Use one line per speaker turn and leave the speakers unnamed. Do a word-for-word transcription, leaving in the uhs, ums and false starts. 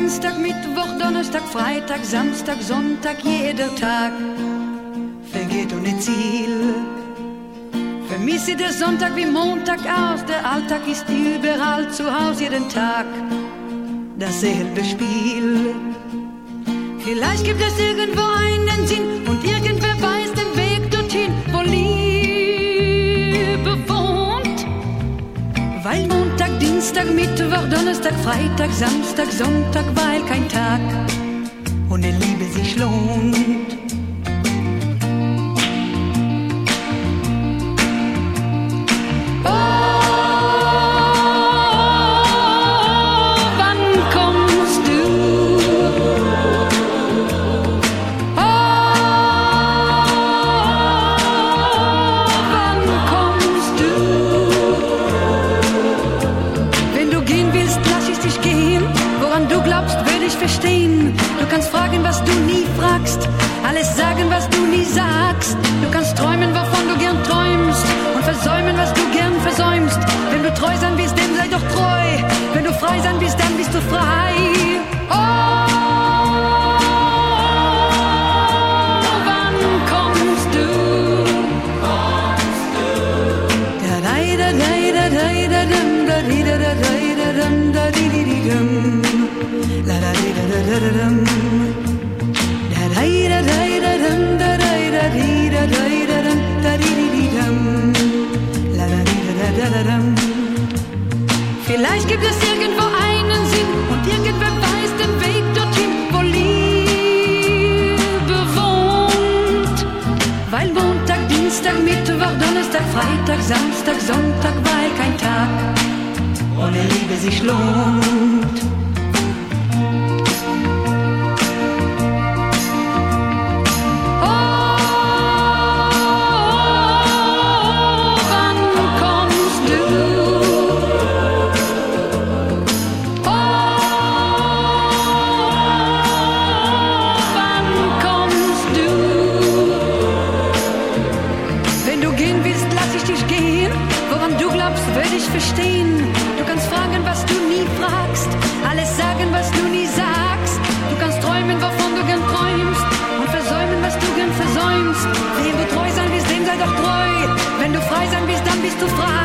Dienstag, Mittwoch, Donnerstag, Freitag, Samstag, Sonntag, jeder Tag vergeht ohne Ziel. Für mich sieht der Sonntag wie Montag aus, der Alltag ist überall zu Hause, jeden Tag dasselbe Spiel. Vielleicht gibt es irgendwo einen Sinn und irgendwer weiß den Weg dorthin, wo Liebe wohnt. Weil Montag, Dienstag, Mittwoch, Donnerstag, Freitag, Samstag, Sonntag, weil kein Tag ohne Liebe sich lohnt. Verstehen. Du kannst fragen, was du nie fragst, alles sagen, was du nie sagst. Du kannst träumen, wovon du gern träumst und versäumen, was du gern versäumst. Wenn du treu sein willst, dem sei doch treu. Wenn du frei sein willst, dann bist du frei. Oh, wann kommst du? Da da da da da da da da da da da da da da da. La da da da da da dum, da da da da da dum, da da da da da da dum, da di di di dum, la da da da da da dum. Vielleicht gibt es irgendwo einen Sinn und irgendwer weiß den Weg dorthin, wo Liebe wohnt. Weil Montag, Dienstag, Mittwoch, Donnerstag, Freitag, Samstag, Sonntag, weil kein Tag ohne Liebe sich lohnt. Verstehen. Du kannst fragen, was du nie fragst, alles sagen, was du nie sagst. Du kannst träumen, wovon du gern träumst und versäumen, was du gern versäumst. Wem du treu sein willst, dem sei doch treu. Wenn du frei sein willst, dann bist du frei.